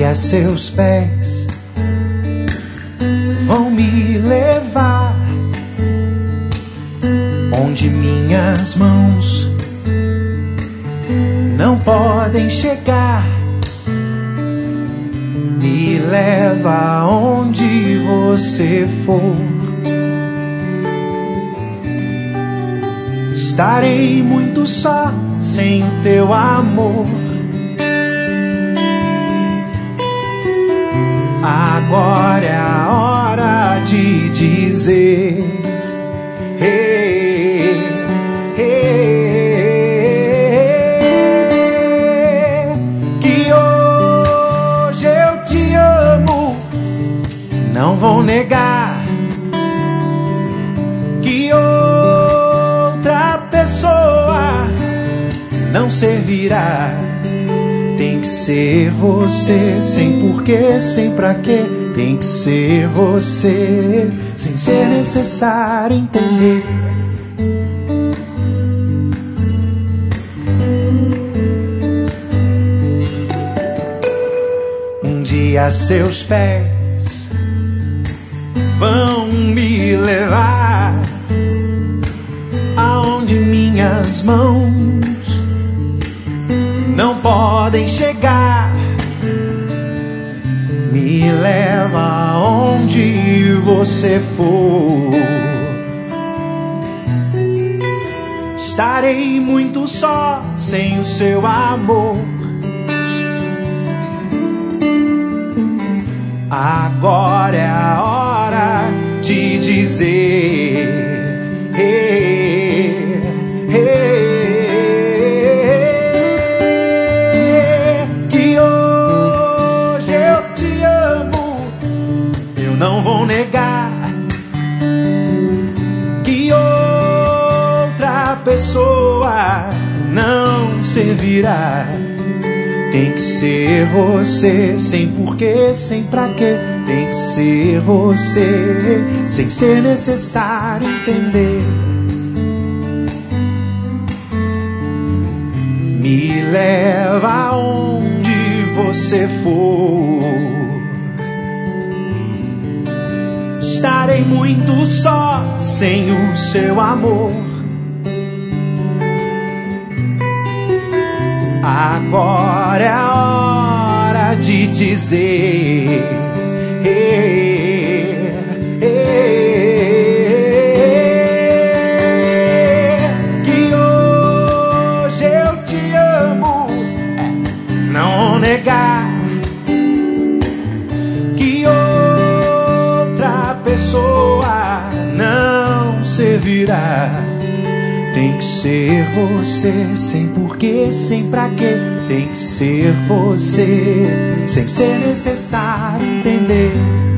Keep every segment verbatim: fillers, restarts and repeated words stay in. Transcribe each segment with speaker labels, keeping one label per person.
Speaker 1: dia seus pés vão me levar onde minhas mãos não podem chegar. Me leva onde você for. Estarei muito só sem o teu amor. Agora é a hora de dizer hey, hey, que hoje eu te amo. Não vou negar que outra pessoa não servirá. Tem que ser você, sem porquê, sem pra quê. Tem que ser você, sem ser necessário entender. Um dia seus pés vão me levar aonde minhas mãos não podem chegar. Me leva onde você for. Estarei muito só sem o seu amor. Agora é a hora de dizer hey, hey, não vou negar que outra pessoa não servirá. Tem que ser você, sem porquê, sem pra quê. Tem que ser você, sem ser necessário entender. Me leva aonde você for. Estarei muito só sem o seu amor. Agora é a hora de dizer hey, hey, que hoje eu te amo. É, não negar pessoa não servirá. Tem que ser você, sem porquê, sem pra quê. Tem que ser você, sem ser necessário entender.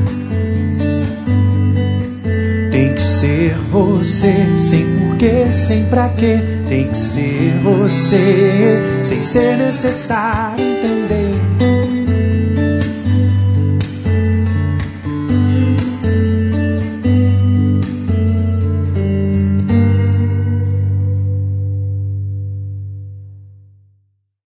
Speaker 1: Tem que ser você, sem porquê, sem pra quê. Tem que ser você, sem ser necessário